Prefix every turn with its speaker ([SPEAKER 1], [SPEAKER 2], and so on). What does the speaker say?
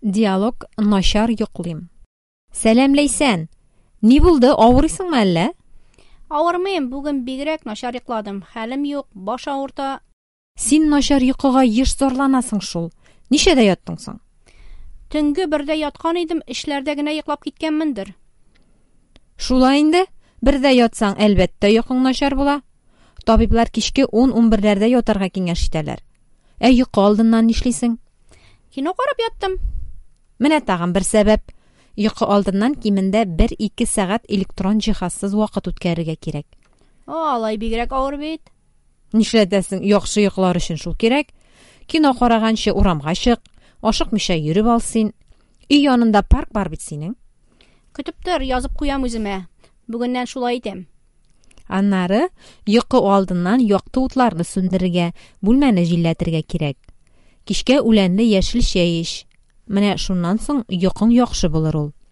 [SPEAKER 1] Диалог начар йоклыйм. Сәлам Ләйсән. Ни булды, авырыйсыңмы әллә?
[SPEAKER 2] Авырмыйм, бүген бигрәк начар йокладым. Хәлем юк, баш авырта.
[SPEAKER 1] Син начар йокыга еш зарланасың шул. Нишәдә яттың соң?
[SPEAKER 2] Төнге бердә яткан идем, эшләрдә генә йоклап киткәнмендер.
[SPEAKER 1] Шулай инде, бердә ятсаң, әлбәттә йокың начар була. Табиблар кичке 10-11ләрдә ятарга киңәш итәләр. Йокы алдыннан нишлисең?
[SPEAKER 2] Кино карап яттым.
[SPEAKER 1] Менә тагын бер сәбәп. Йокы алдыннан кимендә 1-2 сәгать электрон җиһазсыз вакыт үткәрергә кирәк.
[SPEAKER 2] Алай бигрәк авыр бит.
[SPEAKER 1] Нишләтәсең, яхшы йоклар өчен шул кирәк. Кино караганчы урамга чык, ашыкмыйча йөреп ал син. Өй янында парк бар бит синең.
[SPEAKER 2] Көтеп тор, язып куям үземә. Бүгеннән шулай итәм.
[SPEAKER 1] Аннары йокы алдыннан якты утларны сүндерергә, бүлмәне җилләтергә кирәк. Кичкә үләнле яшел чәй ич. Менә шуннан соң йокың яхшы булыр ул.